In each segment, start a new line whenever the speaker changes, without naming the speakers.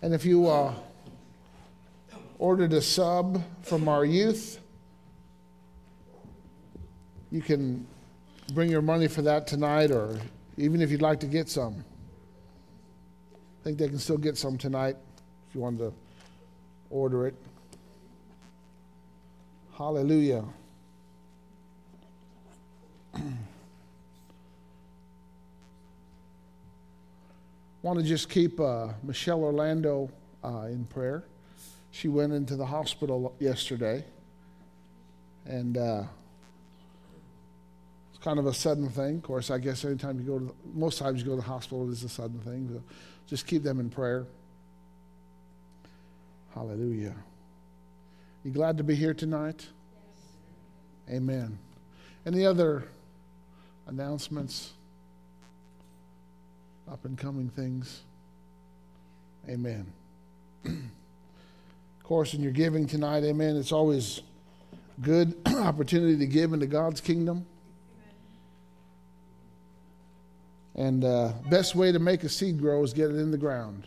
And if you ordered a sub from our youth, you can bring your money for that tonight, or even if you'd like to get some. I think they can still get some tonight if you wanted to order it. Hallelujah. Want to just keep Michelle Orlando in prayer. She went into the hospital yesterday, and it's kind of a sudden thing. Of course, I guess anytime you go most times you go to the hospital, it's a sudden thing. So just keep them in prayer. Hallelujah. You glad to be here tonight? Yes. Amen. Any other announcements? Up and coming things? Amen. Of course, in your giving tonight, amen, it's always good opportunity to give into God's kingdom. And best way to make a seed grow is get it in the ground.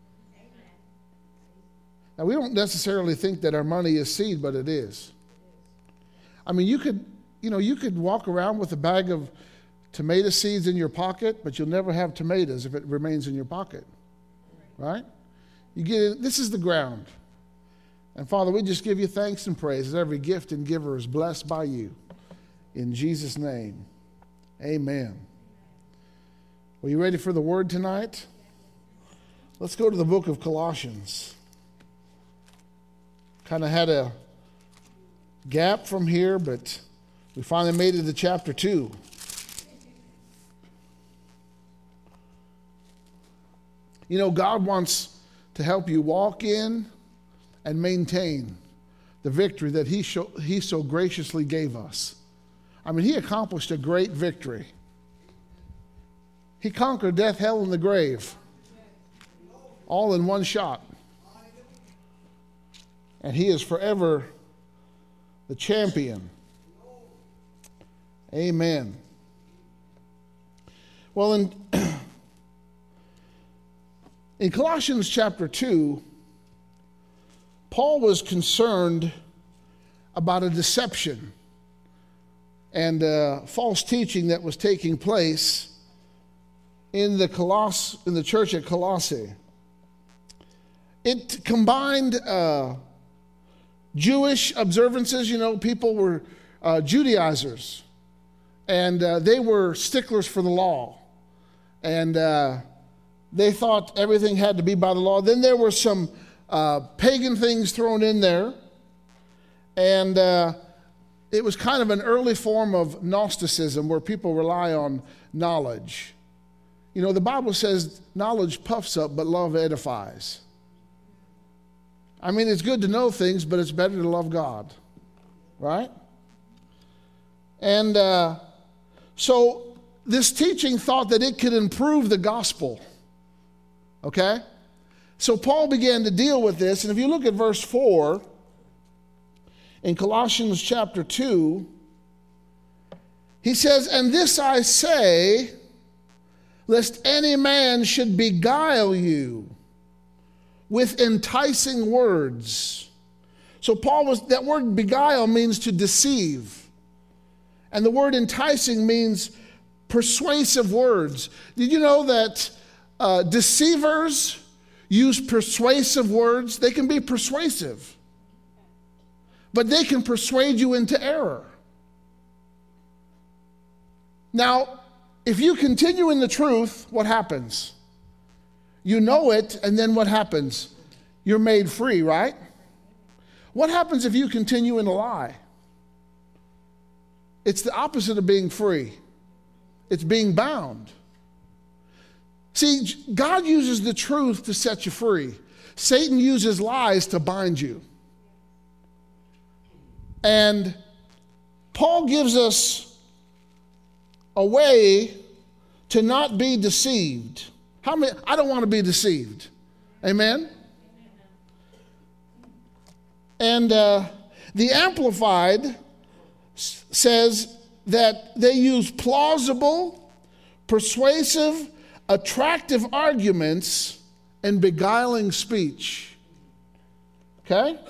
Now, we don't necessarily think that our money is seed, but it is. I mean, you could walk around with a bag of tomato seeds in your pocket, but you'll never have tomatoes if it remains in your pocket. Right? You get it, this is the ground. And Father, we just give you thanks and praise that every gift and giver is blessed by you. In Jesus' name, amen. Are you ready for the word tonight? Let's go to the book of Colossians. Kind of had a gap from here, but we finally made it to chapter 2. You know, God wants to help you walk in and maintain the victory that He so graciously gave us. I mean, He accomplished a great victory. He conquered death, hell, and the grave, all in one shot. And He is forever the champion. Amen. Well, in Colossians chapter 2, Paul was concerned about a deception and false teaching that was taking place in the church at Colossae. It combined Jewish observances. You know, people were Judaizers, and they were sticklers for the law, and they thought everything had to be by the law. Then there were some pagan things thrown in there, and it was kind of an early form of Gnosticism where people rely on knowledge. You know, the Bible says knowledge puffs up, but love edifies. I mean, it's good to know things, but it's better to love God, right? And so this teaching thought that it could improve the gospel, okay? So Paul began to deal with this, and if you look at verse 4 in Colossians chapter 2, he says, "And this I say, lest any man should beguile you with enticing words." So that word beguile means to deceive. And the word enticing means persuasive words. Did you know that deceivers use persuasive words? They can be persuasive, but they can persuade you into error. Now, if you continue in the truth, what happens? You know it, and then what happens? You're made free, right? What happens if you continue in a lie? It's the opposite of being free. It's being bound. See, God uses the truth to set you free. Satan uses lies to bind you. And Paul gives us a way to not be deceived. I don't want to be deceived. Amen? And the Amplified says that they use plausible, persuasive, attractive arguments and beguiling speech. Okay?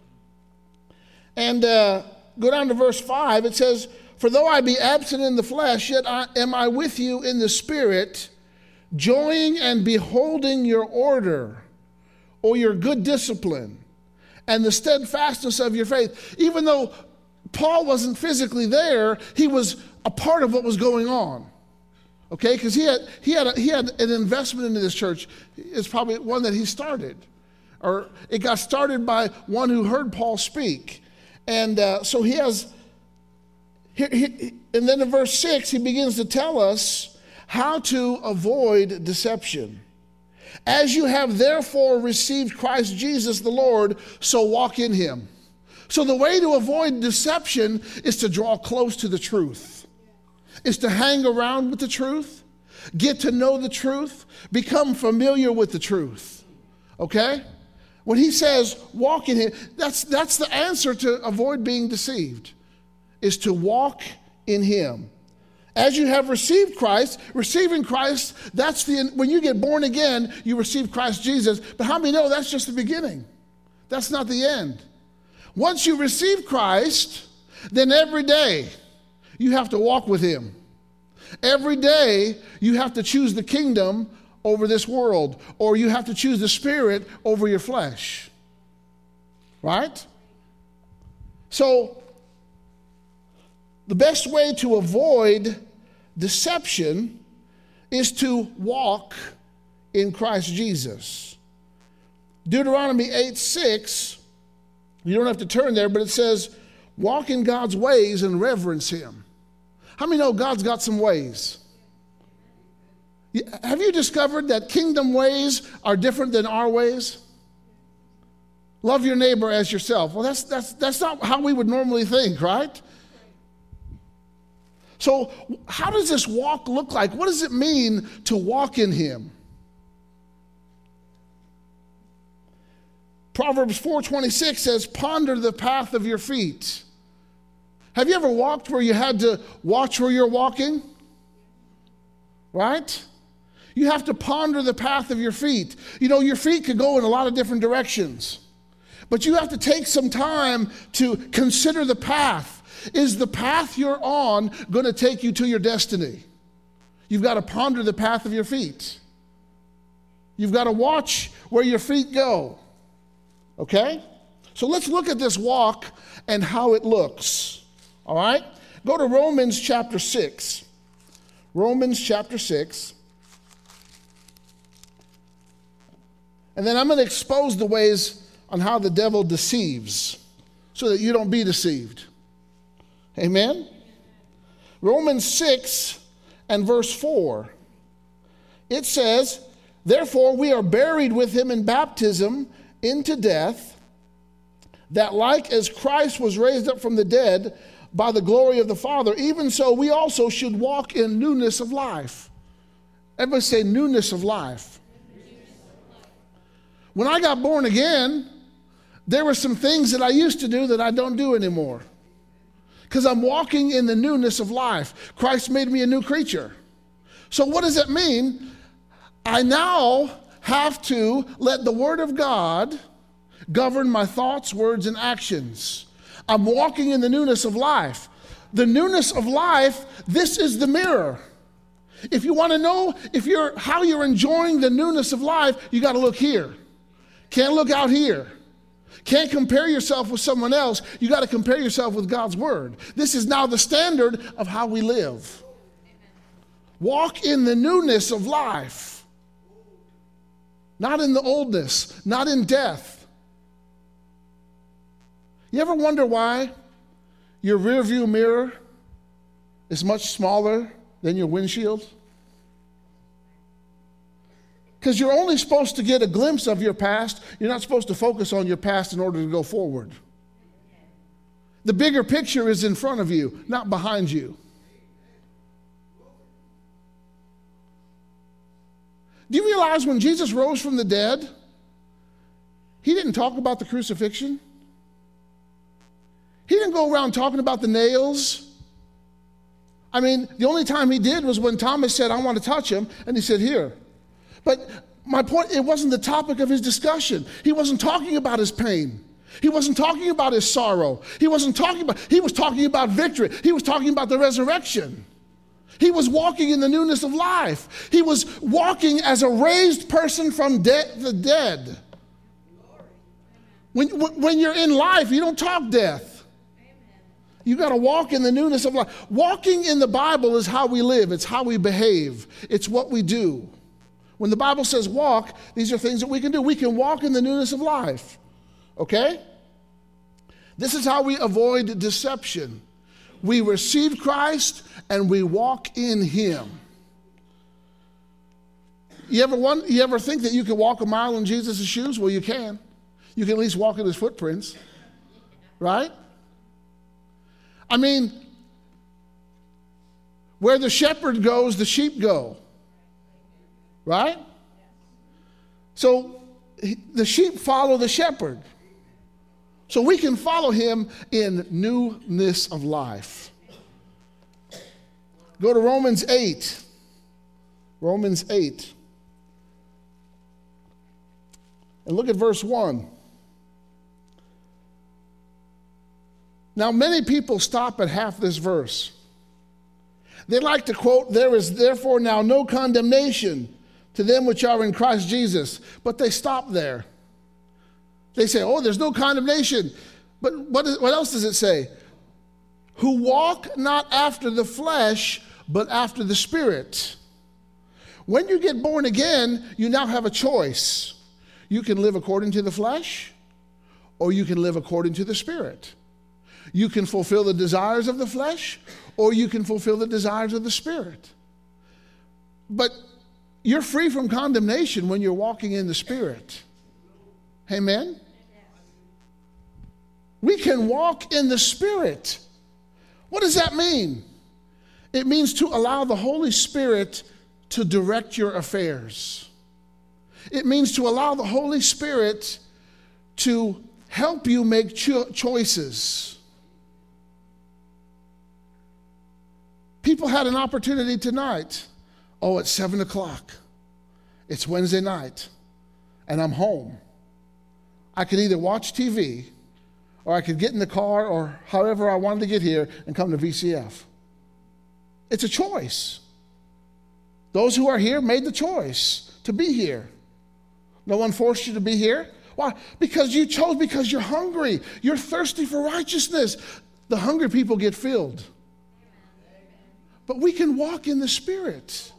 And go down to verse 5. It says, for though I be absent in the flesh, yet am I with you in the spirit, joying and beholding your order, or your good discipline, and the steadfastness of your faith. Even though Paul wasn't physically there, he was a part of what was going on. Okay, because he had an investment into this church. It's probably one that he started, or it got started by one who heard Paul speak, and so he has. And then in verse 6, he begins to tell us how to avoid deception. As you have therefore received Christ Jesus the Lord, so walk in him. So the way to avoid deception is to draw close to the truth. Is to hang around with the truth, get to know the truth, become familiar with the truth. Okay? When he says walk in him, that's the answer to avoid being deceived, is to walk in him. As you have received Christ, receiving Christ, when you get born again, you receive Christ Jesus. But how many know that's just the beginning? That's not the end. Once you receive Christ, then every day you have to walk with him. Every day you have to choose the kingdom over this world, or you have to choose the spirit over your flesh. Right? So, the best way to avoid deception is to walk in Christ Jesus. Deuteronomy 8:6, you don't have to turn there, but it says, walk in God's ways and reverence him. How many know God's got some ways? Have you discovered that kingdom ways are different than our ways? Love your neighbor as yourself. Well, that's not how we would normally think, right? So how does this walk look like? What does it mean to walk in him? Proverbs 4:26 says, ponder the path of your feet. Have you ever walked where you had to watch where you're walking? Right? You have to ponder the path of your feet. You know, your feet could go in a lot of different directions, but you have to take some time to consider the path. Is the path you're on going to take you to your destiny? You've got to ponder the path of your feet. You've got to watch where your feet go. Okay? So let's look at this walk and how it looks. All right? Go to Romans chapter 6. Romans chapter 6. And then I'm going to expose the ways on how the devil deceives so that you don't be deceived. Amen? Romans 6 and verse 4. It says, therefore we are buried with him in baptism into death, that like as Christ was raised up from the dead by the glory of the Father, even so we also should walk in newness of life. Everybody say newness of life. When I got born again, there were some things that I used to do that I don't do anymore, because I'm walking in the newness of life. Christ made me a new creature. So what does that mean? I now have to let the Word of God govern my thoughts, words, and actions. I'm walking in the newness of life. The newness of life, this is the mirror. If you want to know how you're enjoying the newness of life, you got to look here. Can't look out here. Can't compare yourself with someone else. You got to compare yourself with God's Word. This is now the standard of how we live. Walk in the newness of life. Not in the oldness, not in death. You ever wonder why your rearview mirror is much smaller than your windshield? Because you're only supposed to get a glimpse of your past. You're not supposed to focus on your past in order to go forward. The bigger picture is in front of you, not behind you. Do you realize when Jesus rose from the dead, he didn't talk about the crucifixion? He didn't go around talking about the nails. I mean, the only time he did was when Thomas said, I want to touch him, and he said, here. But my point, it wasn't the topic of his discussion. He wasn't talking about his pain. He wasn't talking about his sorrow. He was talking about victory. He was talking about the resurrection. He was walking in the newness of life. He was walking as a raised person from the dead. When you're in life, you don't talk death. You got to walk in the newness of life. Walking in the Bible is how we live. It's how we behave. It's what we do. When the Bible says walk, these are things that we can do. We can walk in the newness of life. Okay? This is how we avoid deception. We receive Christ and we walk in him. You ever think that you can walk a mile in Jesus' shoes? Well, you can. You can at least walk in his footprints. Right? I mean, where the shepherd goes, the sheep go. Right? So the sheep follow the shepherd. So we can follow him in newness of life. Go to Romans 8. Romans 8. And look at verse 1. Now, many people stop at half this verse. They like to quote, "There is therefore now no condemnation to them which are in Christ Jesus." But they stop there. They say, "Oh, there's no condemnation." But what else does it say? "Who walk not after the flesh, but after the Spirit." When you get born again, you now have a choice. You can live according to the flesh, or you can live according to the Spirit. You can fulfill the desires of the flesh, or you can fulfill the desires of the Spirit. But you're free from condemnation when you're walking in the Spirit. Amen? We can walk in the Spirit. What does that mean? It means to allow the Holy Spirit to direct your affairs. It means to allow the Holy Spirit to help you make choices. People had an opportunity tonight. Oh, it's 7 o'clock. It's Wednesday night, and I'm home. I could either watch TV, or I could get in the car, or however I wanted to get here, and come to VCF. It's a choice. Those who are here made the choice to be here. No one forced you to be here. Why? Because you chose, because you're hungry. You're thirsty for righteousness. The hungry people get filled. But we can walk in the Spirit.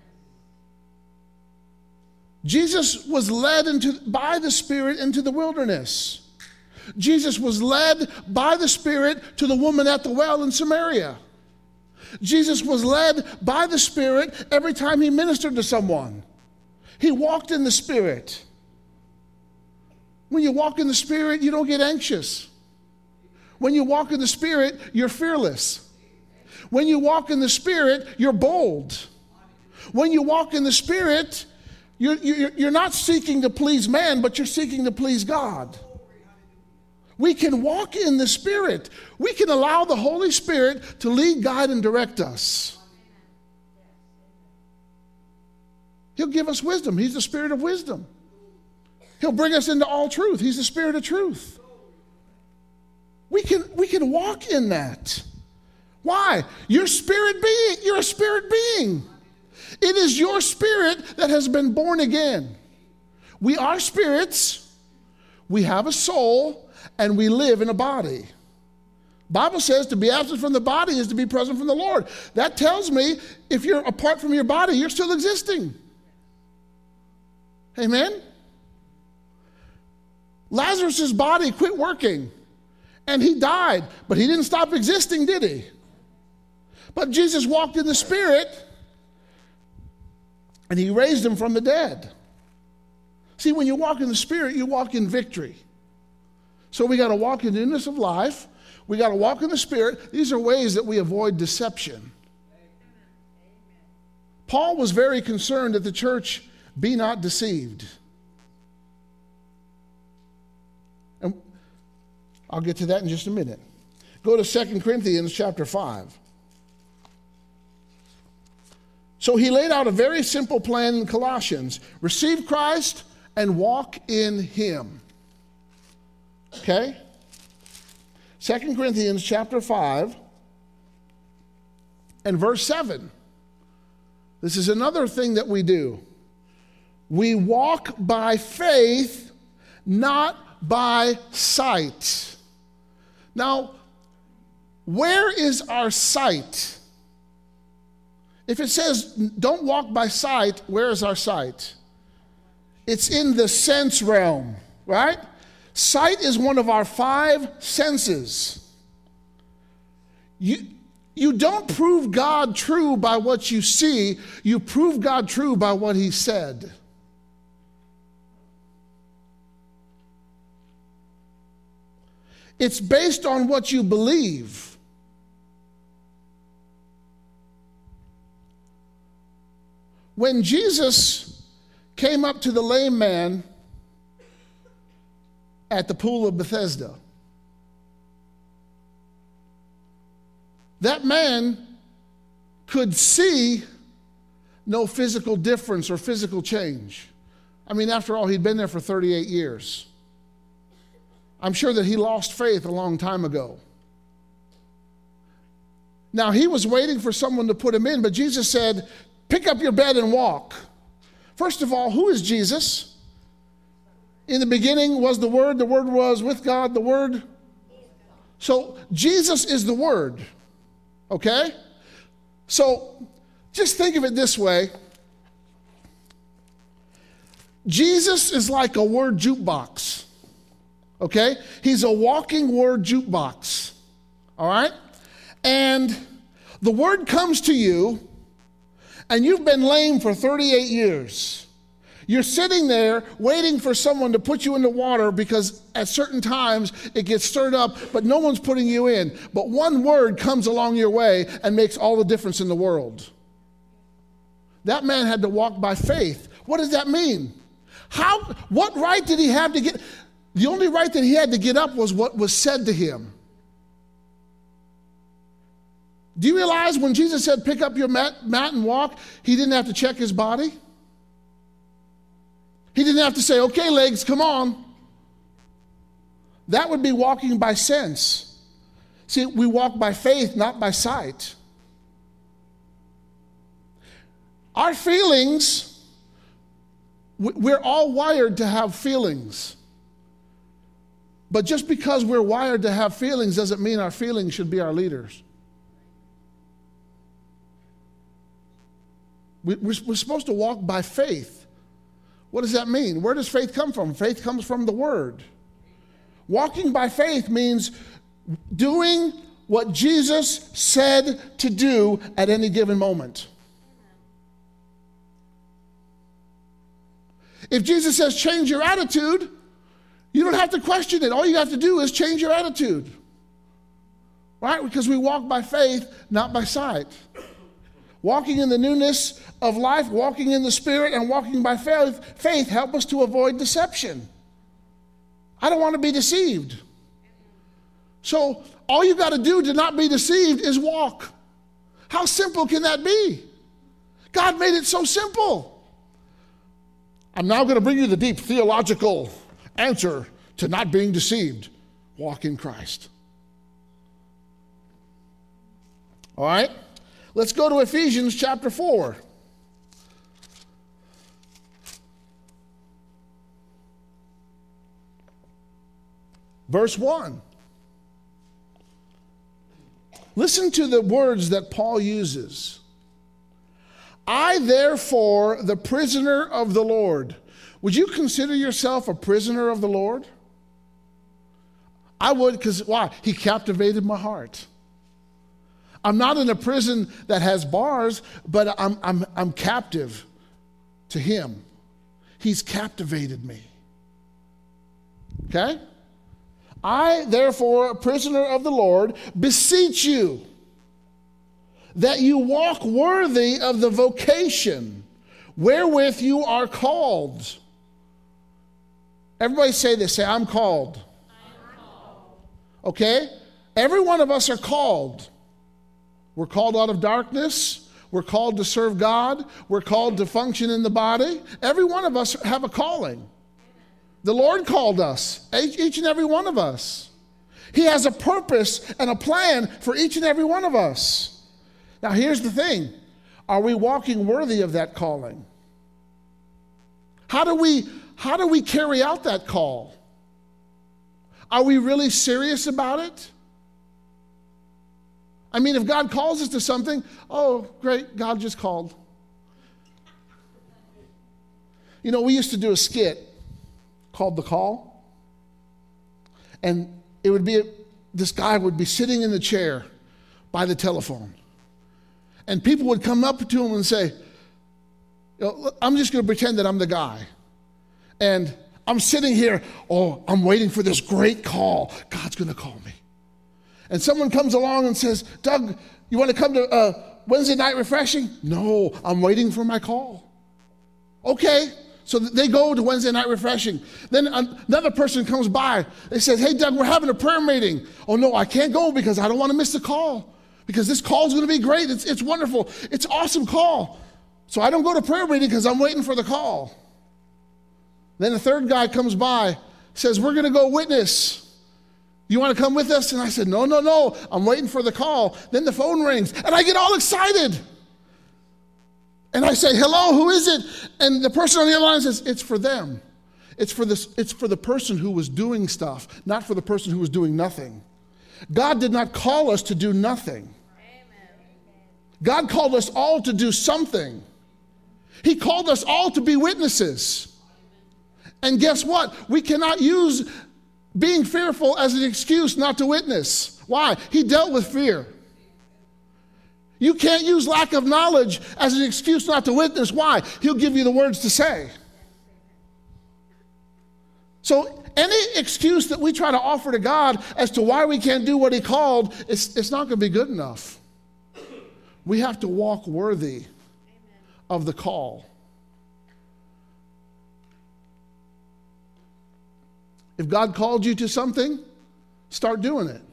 Jesus was led by the Spirit into the wilderness. Jesus was led by the Spirit to the woman at the well in Samaria. Jesus was led by the Spirit every time he ministered to someone. He walked in the Spirit. When you walk in the Spirit, you don't get anxious. When you walk in the Spirit, you're fearless. When you walk in the Spirit, you're bold. When you walk in the Spirit, you're not seeking to please man, but you're seeking to please God. We can walk in the Spirit. We can allow the Holy Spirit to lead, guide, and direct us. He'll give us wisdom. He's the Spirit of wisdom. He'll bring us into all truth. He's the Spirit of truth. We can walk in that. Why? You're a spirit being. It is your spirit that has been born again. We are spirits. We have a soul, and we live in a body. Bible says to be absent from the body is to be present from the Lord. That tells me if you're apart from your body, you're still existing. Amen? Lazarus' body quit working, and he died, but he didn't stop existing, did he? But Jesus walked in the Spirit, and he raised him from the dead. See, when you walk in the Spirit, you walk in victory. So we got to walk in the newness of life. We got to walk in the Spirit. These are ways that we avoid deception. Paul was very concerned that the church be not deceived. And I'll get to that in just a minute. Go to 2 Corinthians chapter 5. So he laid out a very simple plan in Colossians. Receive Christ and walk in him. Okay? 2 Corinthians chapter 5 and verse 7. This is another thing that we do. We walk by faith, not by sight. Now, where is our sight? If it says don't walk by sight, where is our sight? It's in the sense realm, right? Sight is one of our 5 senses. You don't prove God true by what you see. You prove God true by what he said. It's based on what you believe. When Jesus came up to the lame man at the pool of Bethesda, that man could see no physical difference or physical change. I mean, after all, he'd been there for 38 years. I'm sure that he lost faith a long time ago. Now, he was waiting for someone to put him in, but Jesus said, pick up your bed and walk. First of all, who is Jesus? In the beginning was the Word was with God, the Word. So Jesus is the Word, okay? So just think of it this way. Jesus is like a word jukebox, okay? He's a walking word jukebox, all right? And the Word comes to you, and you've been lame for 38 years. You're sitting there waiting for someone to put you in the water because at certain times it gets stirred up, but no one's putting you in. But one word comes along your way and makes all the difference in the world. That man had to walk by faith. What does that mean? What right did he have to get? The only right that he had to get up was what was said to him. Do you realize when Jesus said, pick up your mat and walk, he didn't have to check his body? He didn't have to say, okay, legs, come on. That would be walking by sense. See, we walk by faith, not by sight. Our feelings, we're all wired to have feelings. But just because we're wired to have feelings doesn't mean our feelings should be our leaders. We're supposed to walk by faith. What does that mean? Where does faith come from? Faith comes from the Word. Walking by faith means doing what Jesus said to do at any given moment. If Jesus says change your attitude, you don't have to question it. All you have to do is change your attitude. Right? Because we walk by faith, not by sight. Walking in the newness of life, walking in the Spirit, and walking by faith help us to avoid deception. I don't want to be deceived. So all you got to do to not be deceived is walk. How simple can that be? God made it so simple. I'm now going to bring you the deep theological answer to not being deceived. Walk in Christ. All right? Let's go to Ephesians chapter 4. Verse 1. Listen to the words that Paul uses. I, therefore, the prisoner of the Lord. Would you consider yourself a prisoner of the Lord? I would, because why? He captivated my heart. I'm not in a prison that has bars, but I'm captive to him. He's captivated me. Okay? I, therefore, a prisoner of the Lord, beseech you that you walk worthy of the vocation wherewith you are called. Everybody say this. Say, I'm called. I'm called. Okay? Every one of us are called. We're called out of darkness. We're called to serve God. We're called to function in the body. Every one of us have a calling. The Lord called us, each and every one of us. He has a purpose and a plan for each and every one of us. Now, here's the thing. Are we walking worthy of that calling? How do we carry out that call? Are we really serious about it? I mean, if God calls us to something, oh, great, God just called. You know, we used to do a skit called The Call. And it would be, this guy would be sitting in the chair by the telephone. And people would come up to him and say, I'm just going to pretend that I'm the guy. And I'm sitting here, I'm waiting for this great call. God's going to call me. And someone comes along and says, Doug, you want to come to Wednesday night refreshing? No, I'm waiting for my call. Okay, so they go to Wednesday night refreshing. Then another person comes by. They say, hey, Doug, we're having a prayer meeting. Oh, no, I can't go because I don't want to miss the call. Because this call is going to be great. It's wonderful. It's an awesome call. So I don't go to prayer meeting because I'm waiting for the call. Then a third guy comes by, says, we're going to go witness. You want to come with us? And I said, no, I'm waiting for the call. Then the phone rings, and I get all excited. And I say, hello, who is it? And the person on the other line says, it's for them. It's for the person who was doing stuff, not for the person who was doing nothing. God did not call us to do nothing. God called us all to do something. He called us all to be witnesses. And guess what? We cannot use being fearful as an excuse not to witness. Why? He dealt with fear. You can't use lack of knowledge as an excuse not to witness. Why? He'll give you the words to say. So any excuse that we try to offer to God as to why we can't do what he called, it's not going to be good enough. We have to walk worthy of the call. If God called you to something, start doing it.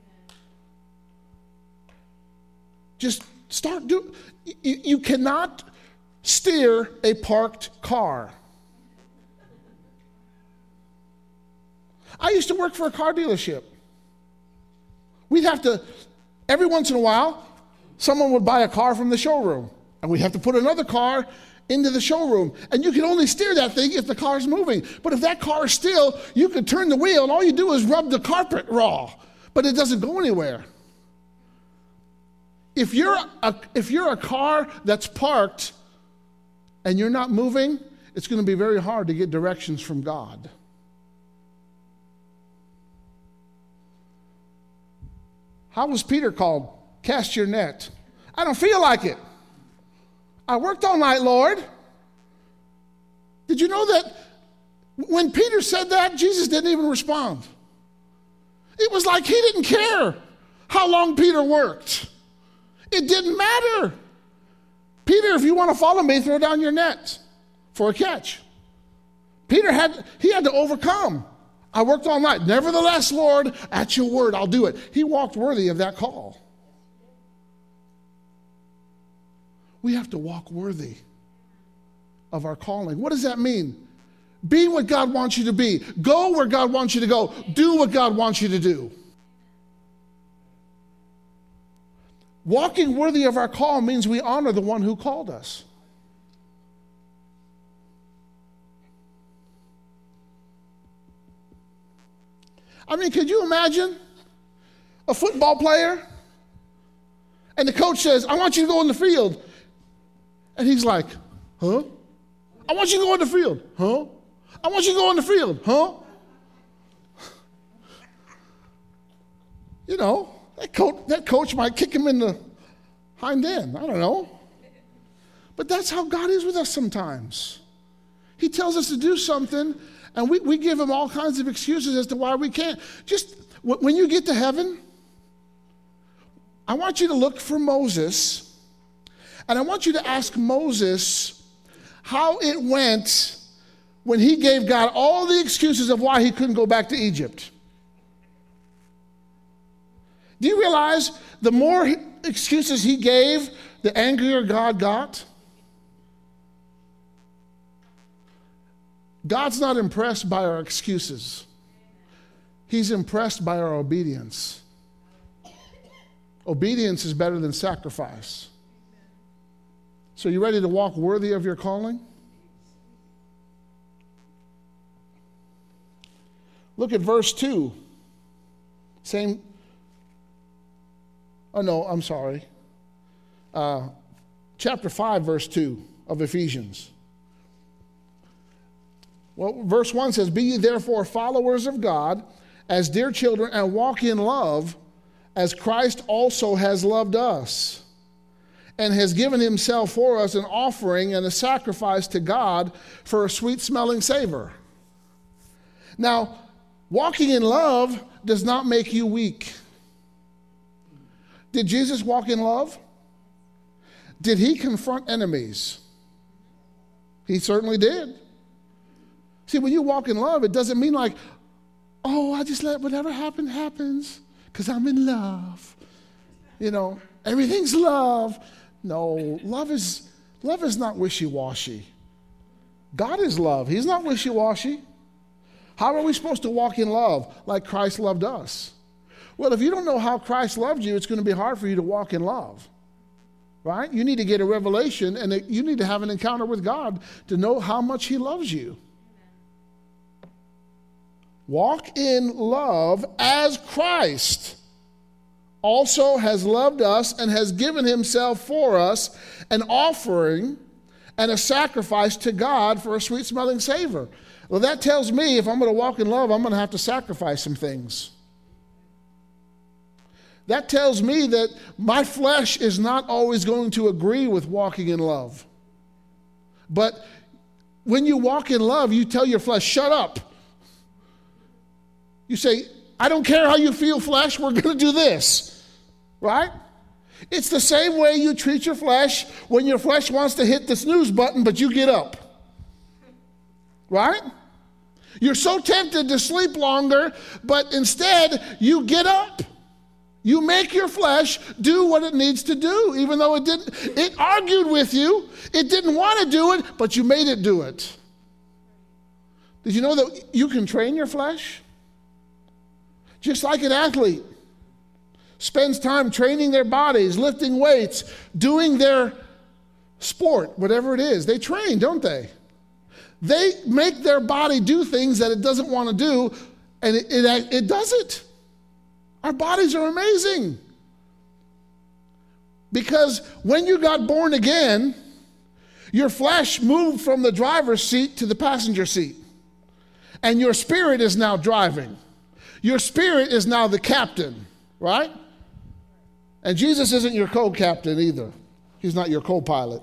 Just start doing it. You cannot steer a parked car. I used to work for a car dealership. We'd have to, every once in a while, someone would buy a car from the showroom, and we'd have to put another car into the showroom. And you can only steer that thing if the car's moving. But if that car is still, you can turn the wheel, and all you do is rub the carpet raw, but it doesn't go anywhere. If you're a car that's parked and you're not moving, it's going to be very hard to get directions from God. How was Peter called? Cast your net. I don't feel like it. I worked all night, Lord. Did you know that when Peter said that, Jesus didn't even respond? It was like he didn't care how long Peter worked. It didn't matter. Peter, if you want to follow me, throw down your net for a catch. Peter had to overcome. I worked all night. Nevertheless, Lord, at your word, I'll do it. He walked worthy of that call. We have to walk worthy of our calling. What does that mean? Be what God wants you to be. Go where God wants you to go. Do what God wants you to do. Walking worthy of our call means we honor the one who called us. I mean, could you imagine a football player and the coach says, I want you to go in the field. And he's like, huh? I want you to go in the field. Huh? I want you to go in the field. Huh? You know, that coach might kick him in the hind end. I don't know. But that's how God is with us sometimes. He tells us to do something, and we give him all kinds of excuses as to why we can't. Just when you get to heaven, I want you to look for Moses, and I want you to ask Moses how it went when he gave God all the excuses of why he couldn't go back to Egypt. Do you realize the more excuses he gave, the angrier God got? God's not impressed by our excuses. He's impressed by our obedience. Obedience is better than sacrifice. So you ready to walk worthy of your calling? Look at verse 2. Same. Oh, no, I'm sorry. Chapter 5, verse 2 of Ephesians. Well, verse 1 says, "Be ye therefore followers of God as dear children, and walk in love, as Christ also has loved us, and has given himself for us an offering and a sacrifice to God for a sweet-smelling savor." Now, walking in love does not make you weak. Did Jesus walk in love? Did he confront enemies? He certainly did. See, when you walk in love, it doesn't mean like, oh, I just let whatever happens, because I'm in love. You know, everything's love. No, love is not wishy-washy. God is love. He's not wishy-washy. How are we supposed to walk in love? Like Christ loved us. Well, if you don't know how Christ loved you, it's going to be hard for you to walk in love. Right? You need to get a revelation, and you need to have an encounter with God to know how much he loves you. Walk in love as Christ also has loved us and has given himself for us, an offering and a sacrifice to God for a sweet-smelling savor. Well, that tells me if I'm going to walk in love, I'm going to have to sacrifice some things. That tells me that my flesh is not always going to agree with walking in love. But when you walk in love, you tell your flesh, shut up. You say, I don't care how you feel, flesh, we're going to do this. Right? It's the same way you treat your flesh when your flesh wants to hit the snooze button, but you get up. Right? You're so tempted to sleep longer, but instead you get up. You make your flesh do what it needs to do, even though it argued with you. It didn't want to do it, but you made it do it. Did you know that you can train your flesh? Just like an athlete spends time training their bodies, lifting weights, doing their sport, whatever it is. They train, don't they? They make their body do things that it doesn't want to do, and it does it. Our bodies are amazing. Because when you got born again, your flesh moved from the driver's seat to the passenger seat. And your spirit is now driving. Your spirit is now the captain, right? And Jesus isn't your co-captain either. He's not your co-pilot.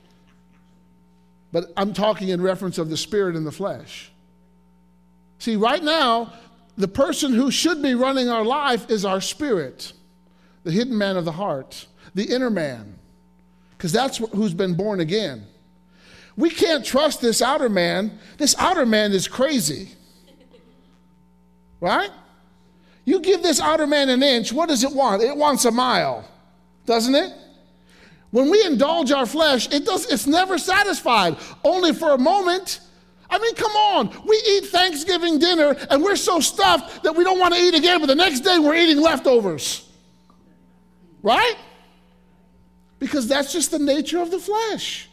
But I'm talking in reference of the spirit and the flesh. See, right now, the person who should be running our life is our spirit, the hidden man of the heart, the inner man, because that's who's been born again. We can't trust this outer man. This outer man is crazy. Right? You give this outer man an inch, what does it want? It wants a mile, doesn't it? When we indulge our flesh, it's never satisfied, only for a moment. I mean, come on. We eat Thanksgiving dinner, and we're so stuffed that we don't want to eat again, but the next day we're eating leftovers. Right? Because that's just the nature of the flesh.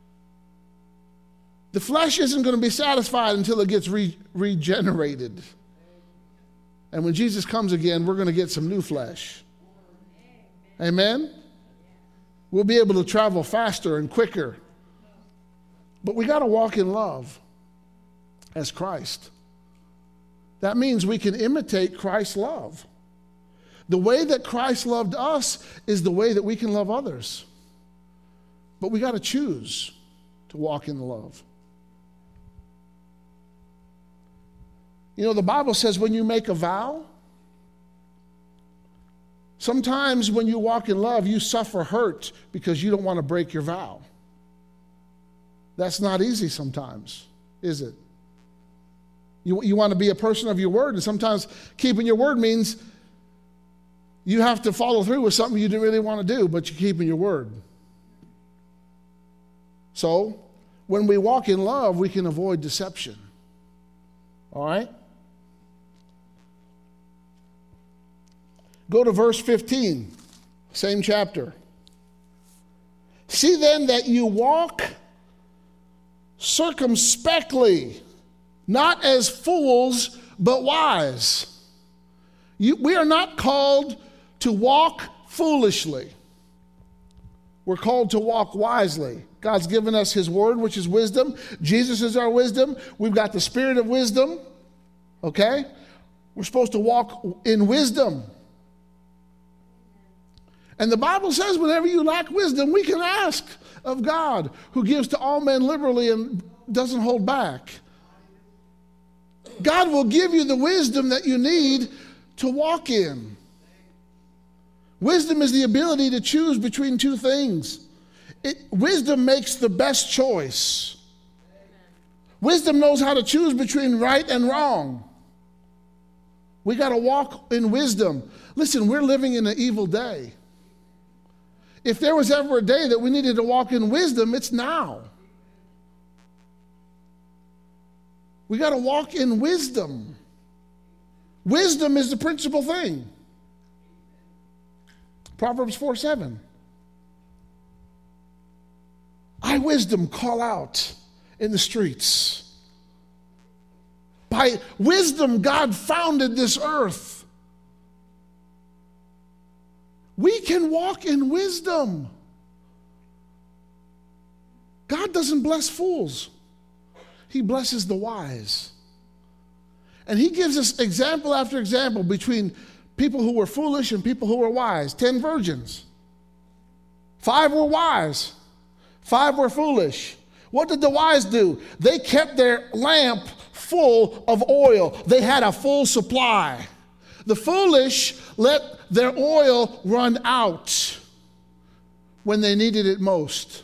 The flesh isn't going to be satisfied until it gets regenerated. And when Jesus comes again, we're going to get some new flesh. Amen? We'll be able to travel faster and quicker. But we got to walk in love as Christ. That means we can imitate Christ's love. The way that Christ loved us is the way that we can love others. But we got to choose to walk in love. You know, the Bible says when you make a vow, sometimes when you walk in love, you suffer hurt because you don't want to break your vow. That's not easy sometimes, is it? You want to be a person of your word, and sometimes keeping your word means you have to follow through with something you didn't really want to do, but you're keeping your word. So, when we walk in love, we can avoid deception. All right? Go to verse 15, same chapter. See then that you walk circumspectly, not as fools, but wise. We are not called to walk foolishly. We're called to walk wisely. God's given us his word, which is wisdom. Jesus is our wisdom. We've got the spirit of wisdom. Okay? We're supposed to walk in wisdom. And the Bible says whenever you lack wisdom, we can ask of God, who gives to all men liberally and doesn't hold back. God will give you the wisdom that you need to walk in. Wisdom is the ability to choose between two things. Wisdom makes the best choice. Wisdom knows how to choose between right and wrong. We got to walk in wisdom. Listen, we're living in an evil day. If there was ever a day that we needed to walk in wisdom, it's now. We got to walk in wisdom. Wisdom is the principal thing. Proverbs 4:7. I, wisdom, call out in the streets. By wisdom, God founded this earth. We can walk in wisdom. God doesn't bless fools. He blesses the wise. And he gives us example after example between people who were foolish and people who were wise. 10 virgins. 5 were wise. 5 were foolish. What did the wise do? They kept their lamp full of oil. They had a full supply. The foolish let their oil run out when they needed it most.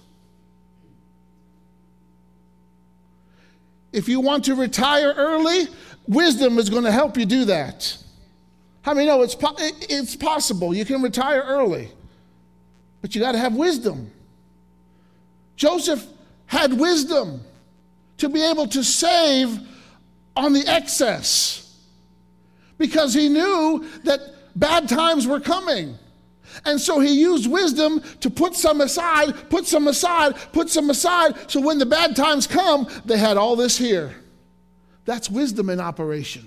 If you want to retire early, wisdom is going to help you do that. How many know it's possible? You can retire early, but you got to have wisdom. Joseph had wisdom to be able to save on the excess because he knew that bad times were coming. And so he used wisdom to put some aside, put some aside, put some aside, so when the bad times come, they had all this here. That's wisdom in operation.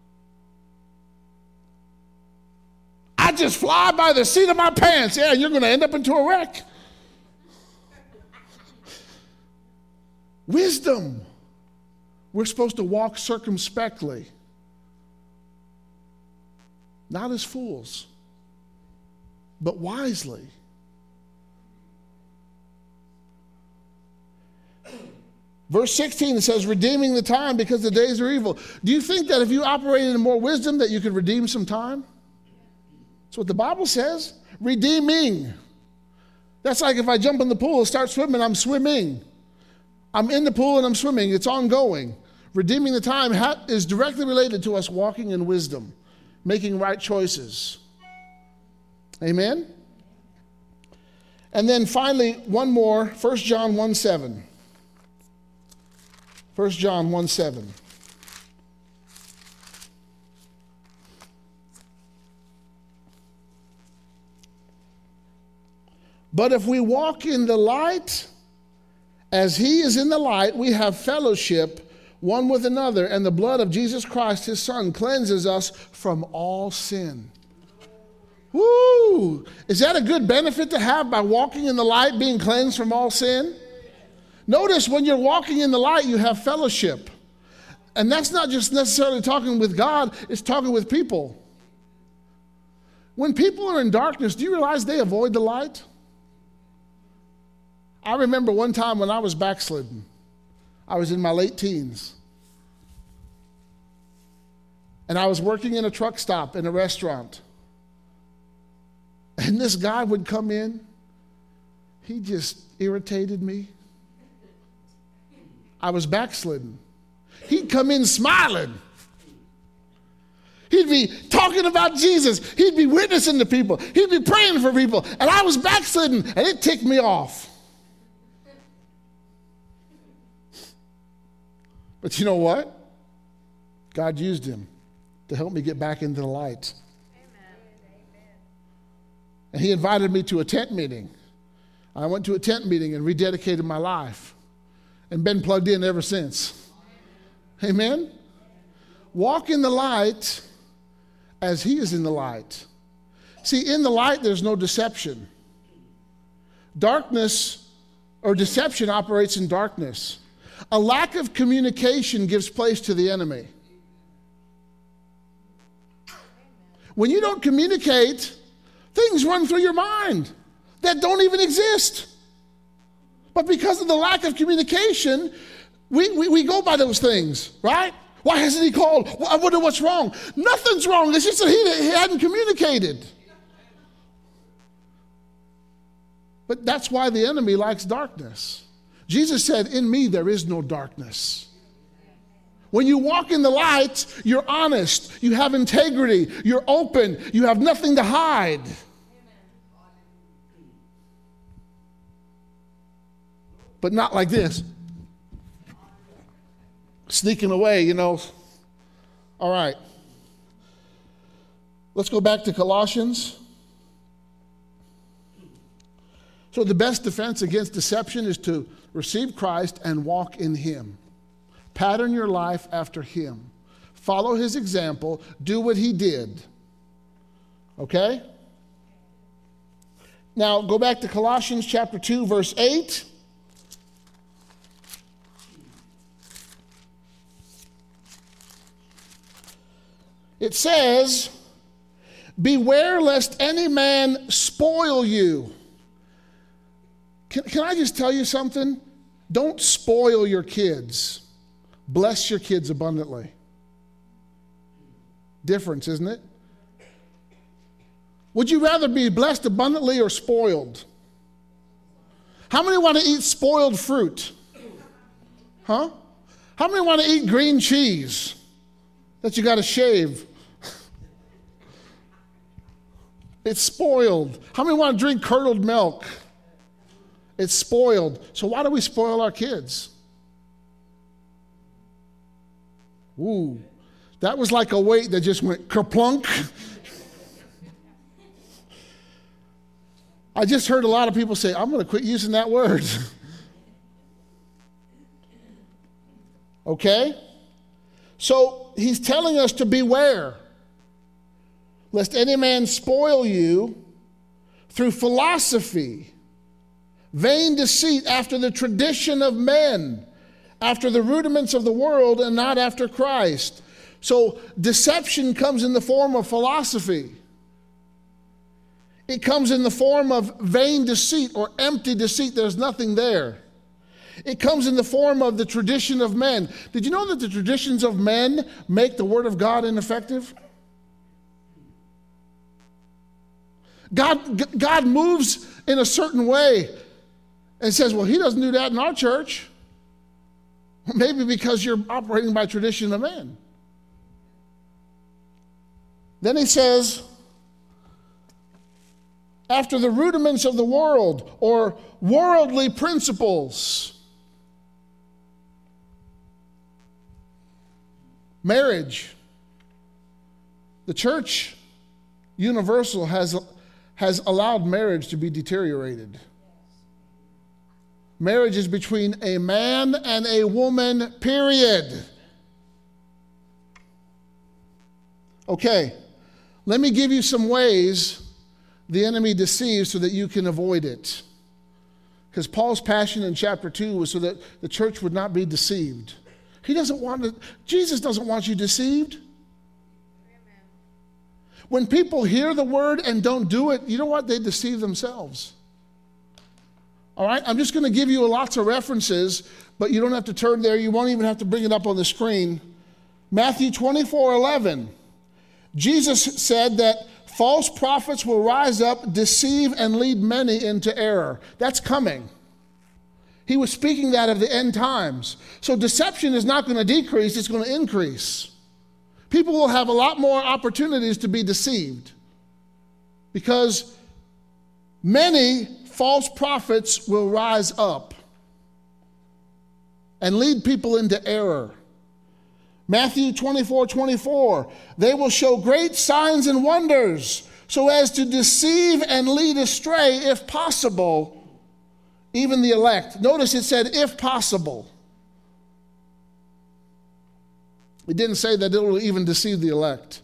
I just fly by the seat of my pants. Yeah, you're going to end up into a wreck. Wisdom. We're supposed to walk circumspectly, not as fools, but wisely. Verse 16, it says, redeeming the time because the days are evil. Do you think that if you operated in more wisdom that you could redeem some time? That's what the Bible says. Redeeming. That's like if I jump in the pool and start swimming, I'm swimming. I'm in the pool and I'm swimming. It's ongoing. Redeeming the time is directly related to us walking in wisdom, making right choices. Amen? And then finally, one more, 1 John 1:7. 1 John 1:7. But if we walk in the light, as he is in the light, we have fellowship one with another, and the blood of Jesus Christ, his Son, cleanses us from all sin. Woo! Is that a good benefit to have by walking in the light, being cleansed from all sin? Notice when you're walking in the light, you have fellowship. And that's not just necessarily talking with God, it's talking with people. When people are in darkness, do you realize they avoid the light? I remember one time when I was backslidden. I was in my late teens. And I was working in a truck stop in a restaurant. And this guy would come in. He just irritated me. I was backslidden. He'd come in smiling. He'd be talking about Jesus. He'd be witnessing to people. He'd be praying for people. And I was backslidden, and it ticked me off. But you know what? God used him to help me get back into the light. And he invited me to a tent meeting. I went to a tent meeting and rededicated my life and been plugged in ever since. Amen? Walk in the light as he is in the light. See, in the light, there's no deception. Darkness or deception operates in darkness. A lack of communication gives place to the enemy. When you don't communicate, things run through your mind that don't even exist. But because of the lack of communication, we go by those things, right? Why hasn't he called? I wonder what's wrong. Nothing's wrong. It's just that he hadn't communicated. But that's why the enemy likes darkness. Jesus said, in me there is no darkness. When you walk in the light, you're honest, you have integrity, you're open, you have nothing to hide. But not like this. Sneaking away, you know. All right. Let's go back to Colossians. So the best defense against deception is to receive Christ and walk in him. Pattern your life after him. Follow his example. Do what he did. Okay? Now go back to Colossians chapter 2, verse 8. It says, beware lest any man spoil you. Can I just tell you something? Don't spoil your kids. Bless your kids abundantly. Difference, isn't it? Would you rather be blessed abundantly or spoiled? How many want to eat spoiled fruit? Huh? How many want to eat green cheese that you got to shave? It's spoiled. How many want to drink curdled milk? It's spoiled. So why do we spoil our kids? Ooh, that was like a weight that just went kerplunk. I just heard a lot of people say, I'm going to quit using that word. Okay? So he's telling us to beware, lest any man spoil you through philosophy, vain deceit after the tradition of men, after the rudiments of the world and not after Christ. So deception comes in the form of philosophy. It comes in the form of vain deceit or empty deceit. There's nothing there. It comes in the form of the tradition of men. Did you know that the traditions of men make the word of God ineffective? God moves in a certain way and says, well, he doesn't do that in our church. Maybe because you're operating by tradition of men. Then he says, after the rudiments of the world or worldly principles. Marriage. The church universal has allowed marriage to be deteriorated. Marriage is between a man and a woman, period. Okay, let me give you some ways the enemy deceives so that you can avoid it. Because Paul's passion in chapter 2 was so that the church would not be deceived. Jesus doesn't want you deceived. Amen. When people hear the word and don't do it, you know what? They deceive themselves. All right, I'm just going to give you lots of references, but you don't have to turn there. You won't even have to bring it up on the screen. Matthew 24:11. Jesus said that false prophets will rise up, deceive, and lead many into error. That's coming. He was speaking that of the end times. So deception is not going to decrease, it's going to increase. People will have a lot more opportunities to be deceived because many false prophets will rise up and lead people into error. Matthew 24:24, they will show great signs and wonders so as to deceive and lead astray, if possible, even the elect. Notice it said, if possible. It didn't say that it will even deceive the elect.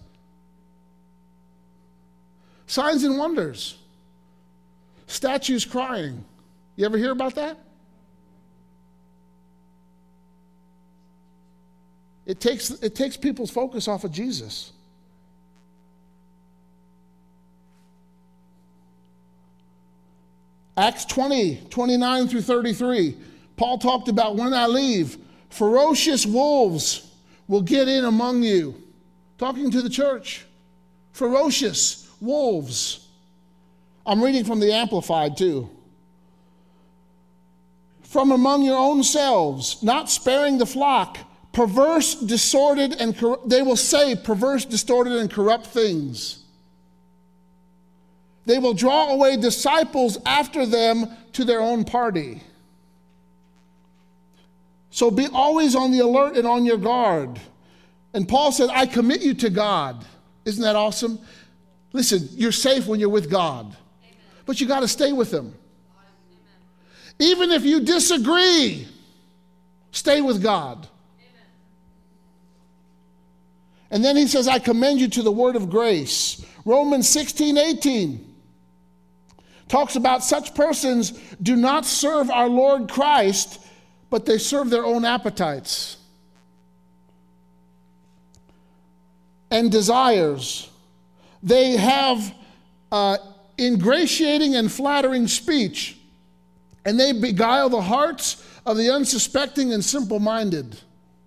Signs and wonders. Statues crying. You ever hear about that? It takes people's focus off of Jesus. Acts 20:29 through 33. Paul talked about, when I leave, ferocious wolves will get in among you. Talking to the church. Ferocious wolves. I'm reading from the Amplified too. From among your own selves, not sparing the flock, perverse, distorted, and they will say perverse, distorted, and corrupt things. They will draw away disciples after them to their own party. So be always on the alert and on your guard. And Paul said, I commit you to God. Isn't that awesome? Listen, you're safe when you're with God. Amen. But you got to stay with Him. Amen. Even if you disagree, stay with God. Amen. And then he says, I commend you to the word of grace. Romans 16:18 talks about such persons do not serve our Lord Christ, but they serve their own appetites and desires. They have ingratiating and flattering speech, and they beguile the hearts of the unsuspecting and simple-minded.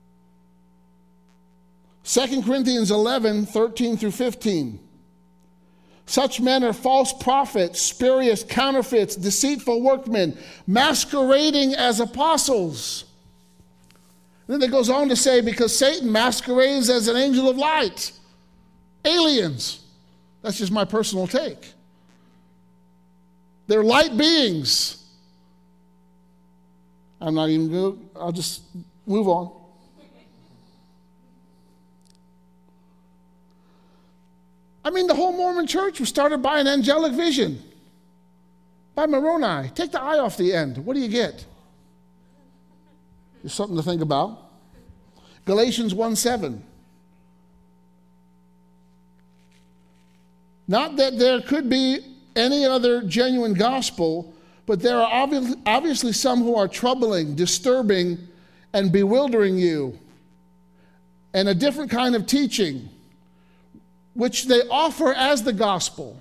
2 Corinthians 11:13 through 15. Such men are false prophets, spurious counterfeits, deceitful workmen, masquerading as apostles. And then it goes on to say, because Satan masquerades as an angel of light. Aliens. That's just my personal take. They're light beings. I'm not even going to, I'll just move on. I mean, the whole Mormon church was started by an angelic vision by Moroni. Take the I off the end. What do you get? There's something to think about. Galatians 1:7. Not that there could be any other genuine gospel, but there are obviously some who are troubling, disturbing, and bewildering you, and a different kind of teaching, which they offer as the gospel.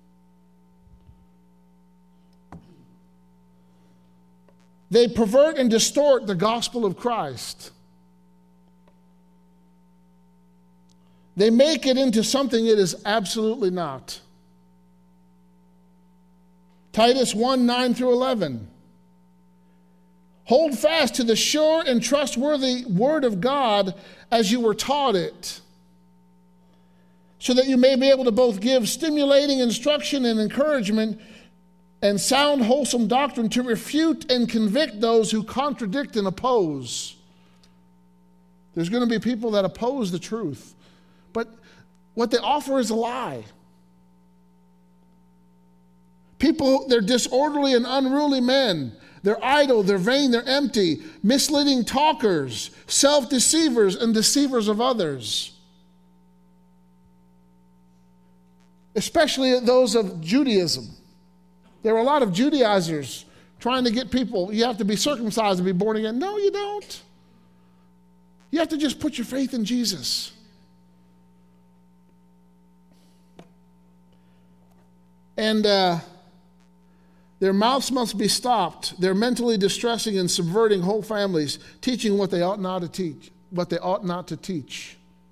They pervert and distort the gospel of Christ. They make it into something it is absolutely not. Titus 1:9 through 11. Hold fast to the sure and trustworthy word of God as you were taught it, so that you may be able to both give stimulating instruction and encouragement and sound, wholesome doctrine to refute and convict those who contradict and oppose. There's going to be people that oppose the truth, but what they offer is a lie. People, they're disorderly and unruly men. They're idle, they're vain, they're empty, misleading talkers, self-deceivers, and deceivers of others. Especially those of Judaism. There were a lot of Judaizers trying to get people, you have to be circumcised to be born again. No, you don't. You have to just put your faith in Jesus. And their mouths must be stopped. They're mentally distressing and subverting whole families, teaching what they ought not to teach, what they ought not to teach.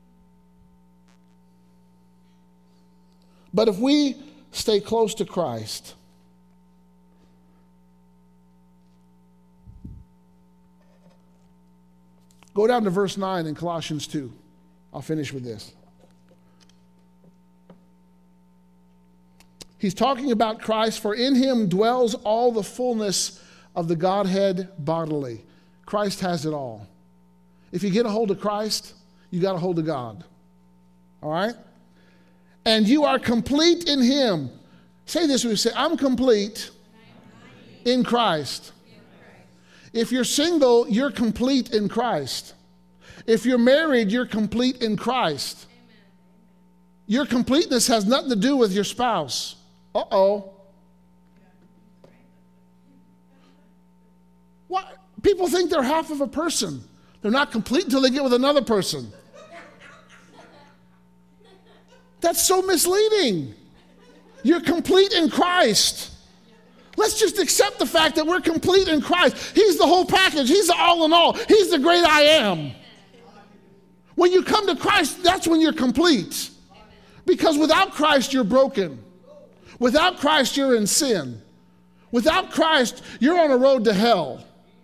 But if we stay close to Christ, go down to verse 9 in Colossians 2. I'll finish with this. He's talking about Christ, for in him dwells all the fullness of the Godhead bodily. Christ has it all. If you get a hold of Christ, you got a hold of God. All right? And you are complete in him. Say this, we say, I'm complete in Christ. If you're single, you're complete in Christ. If you're married, you're complete in Christ. Your completeness has nothing to do with your spouse. Uh-oh. What? People think they're half of a person. They're not complete until they get with another person. That's so misleading. You're complete in Christ. Let's just accept the fact that we're complete in Christ. He's the whole package. He's the all in all. He's the great I am. When you come to Christ, that's when you're complete. Because without Christ, you're broken. Without Christ, you're in sin. Without Christ, you're on a road to hell.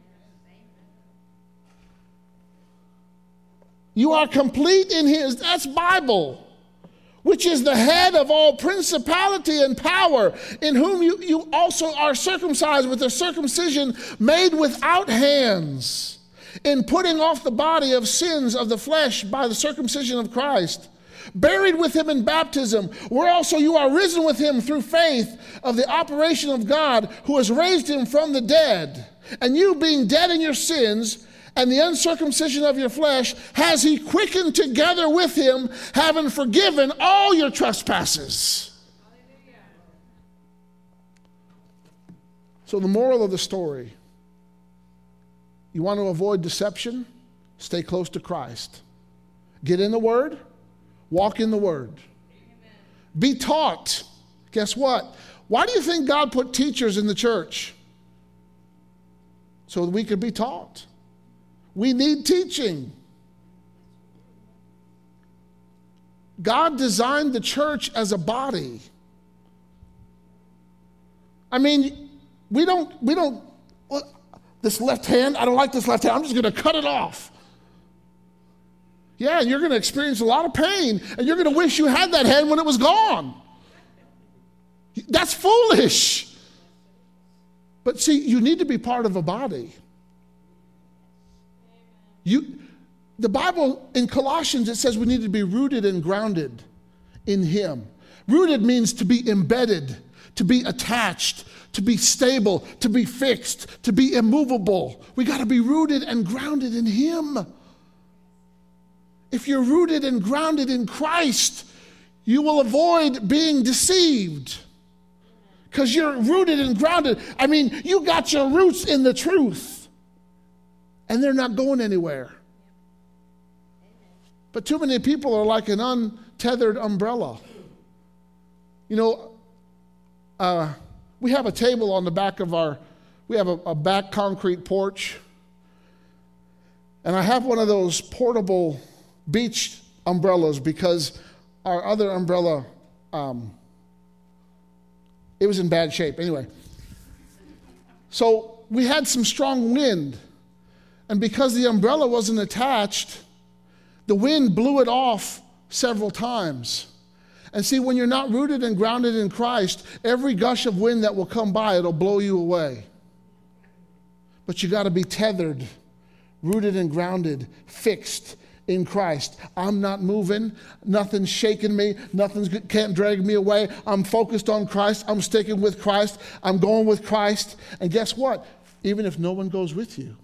You are complete in his, that's Bible, which is the head of all principality and power, in whom you also are circumcised with a circumcision made without hands, in putting off the body of sins of the flesh by the circumcision of Christ, buried with him in baptism, where also you are risen with him through faith of the operation of God, who has raised him from the dead. And you, being dead in your sins and the uncircumcision of your flesh, has he quickened together with him, having forgiven all your trespasses. Hallelujah. So the moral of the story, you want to avoid deception? Stay close to Christ. Get in the Word. Walk in the Word. Amen. Be taught. Guess what? Why do you think God put teachers in the church? So that we could be taught. We need teaching. God designed the church as a body. I mean, we don't, this left hand, I don't like this left hand, I'm just going to cut it off. Yeah, and you're going to experience a lot of pain, and you're going to wish you had that hand when it was gone. That's foolish. But see, you need to be part of a body. The Bible, in Colossians, it says we need to be rooted and grounded in him. Rooted means to be embedded, to be attached, to be stable, to be fixed, to be immovable. We got to be rooted and grounded in him. If you're rooted and grounded in Christ, you will avoid being deceived. Because you're rooted and grounded. I mean, you got your roots in the truth. And they're not going anywhere. But too many people are like an untethered umbrella. You know, we have a table on the back of we have a back concrete porch. And I have one of those portable beach umbrellas because our other umbrella, it was in bad shape. Anyway, so we had some strong wind. And because the umbrella wasn't attached, the wind blew it off several times. And see, when you're not rooted and grounded in Christ, every gush of wind that will come by, it'll blow you away. But you got to be tethered, rooted and grounded, fixed in Christ. I'm not moving. Nothing's shaking me. Nothing can't drag me away. I'm focused on Christ. I'm sticking with Christ. I'm going with Christ. And guess what? Even if no one goes with you.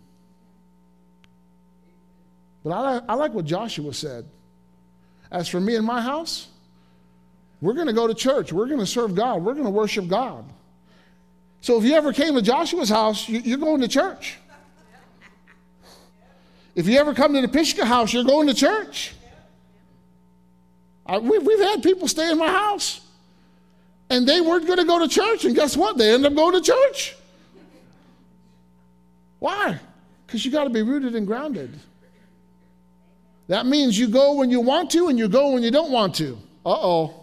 But I like what Joshua said. As for me and my house, we're going to go to church. We're going to serve God. We're going to worship God. So if you ever came to Joshua's house, you're going to church. If you ever come to the Pishka house, you're going to church. We've had people stay in my house, and they weren't going to go to church, and guess what? They end up going to church. Why? Because you got to be rooted and grounded. That means you go when you want to, and you go when you don't want to. Uh-oh.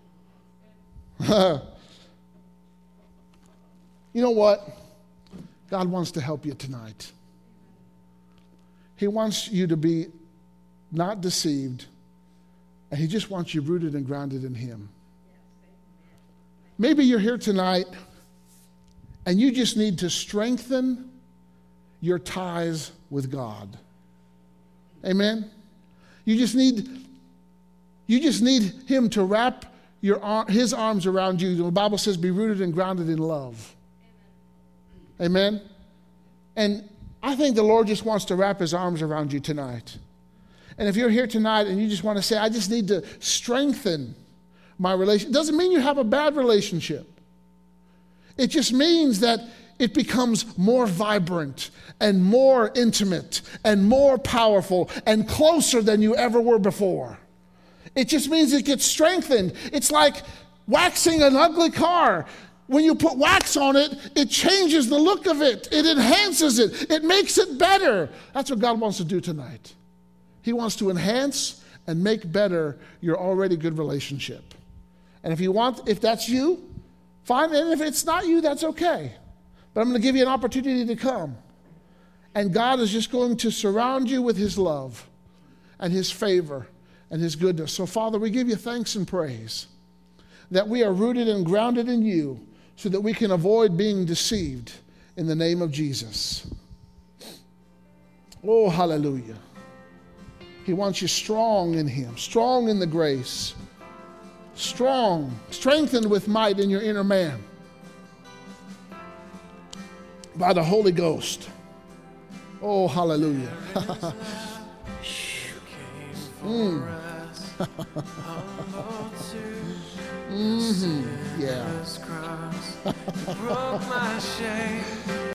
You know what? God wants to help you tonight. He wants you to be not deceived, And he just wants you rooted and grounded in him. Maybe you're here tonight and you just need to strengthen your ties with God. Amen? You just need him to wrap his arms around you. The Bible says be rooted and grounded in love. Amen? And I think the Lord just wants to wrap his arms around you tonight. And if you're here tonight and you just want to say, I just need to strengthen my relationship, it doesn't mean you have a bad relationship. It just means that it becomes more vibrant and more intimate and more powerful and closer than you ever were before. It just means it gets strengthened. It's like waxing an ugly car. When you put wax on it, it changes the look of it. It enhances it. It makes it better. That's what God wants to do tonight. He wants to enhance and make better your already good relationship. And if that's you, fine. And if it's not you, that's okay. But I'm going to give you an opportunity to come. And God is just going to surround you with his love and his favor and his goodness. So, Father, we give you thanks and praise that we are rooted and grounded in you so that we can avoid being deceived in the name of Jesus. Oh, hallelujah. He wants you strong in him, strong in the grace, strong, strengthened with might in your inner man by the Holy Ghost. Oh, hallelujah. Yeah.